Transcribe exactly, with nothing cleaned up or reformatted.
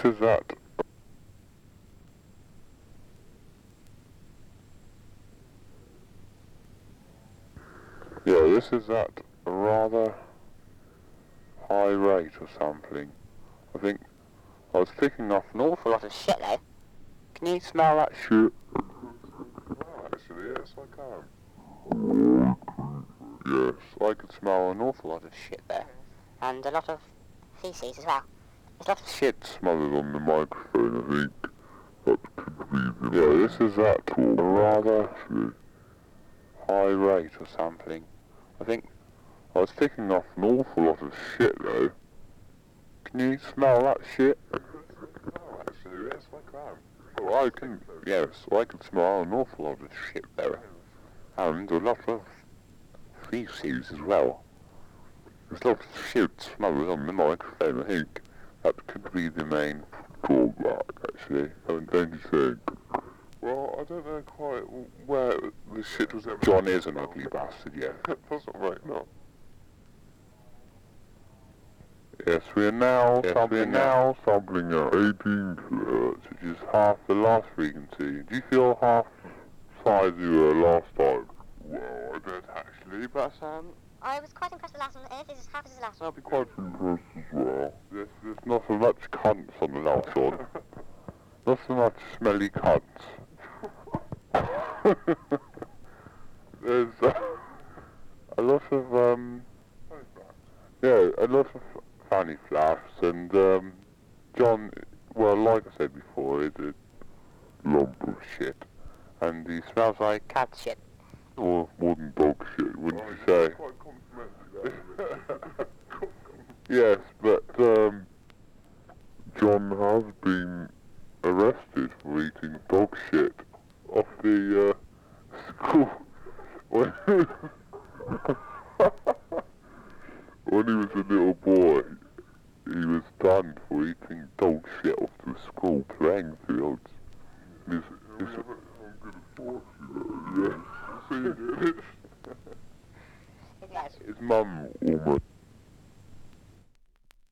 is that. Yeah, this is at a rather high rate of sampling. I think I was picking off an awful lot of shit though. Can you smell that shit? Oh, actually, yes, I can. Yes, I could smell an awful lot of shit there. And a lot of feces as well. There's a lot of shit smothered on the microphone, I think. That could be the... Yeah, this is at a rather high rate of sampling. I think I was picking off an awful lot of shit though. Can you smell that shit? Oh, actually, yes, I can. Oh, I can, yes, I can smell an awful lot of shit there. And a lot of feces as well. There's a lot of shit smothered on the microphone, I think. That could be the main drawback, actually. Don't you think? Well, I don't know quite where the shit was ever... John is an ugly bastard, yeah. That's not right, no. Yes, we are now yes, sampling we are now sampling at eighteen kilohertz, which is half the last frequency. Do you feel half the size you were last time? Well, I don't actually, but um, I was quite impressed with the last one. If it's half as the last one. I'll be quite impressed as well. There's, there's not so much cunts on the last one. Not so much smelly cunts. There's uh, a lot of um, yeah, a lot of fanny flaps, and um, John, well, like I said before, is a lump of shit, and he smells like cat shit. Or more than dog shit, wouldn't oh, you say? Quite complimentary. Yes, but um, John has been arrested for eating dog shit off the uh, school when, when he was a little boy. He was banned for eating dog shit off the school playing fields. His, his, I'm gonna force you, yeah. So you did it. His mum almost